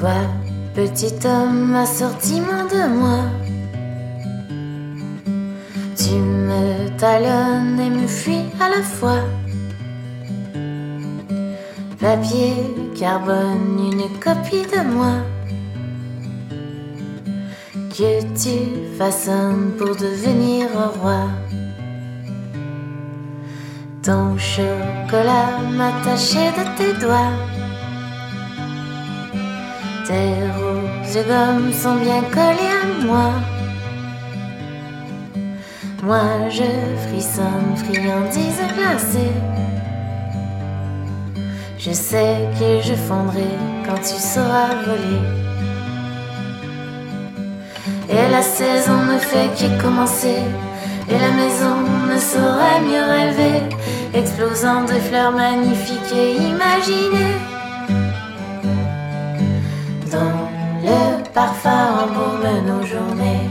Toi, petit homme assortiment de moi, tu me talonnes et me fuis à la fois. Papier, carbone, une copie de moi que tu façonnes pour devenir un roi. Ton chocolat m'a taché de tes doigts. Tes roses et gommes sont bien collées à moi. Moi je frissonne, friandise glacée. Je sais que je fondrai quand tu sauras voler. Et la saison ne fait que commencer, et la maison ne saurait mieux rêver, explosant de fleurs magnifiques et imaginées, dont le parfum embaume nos journées.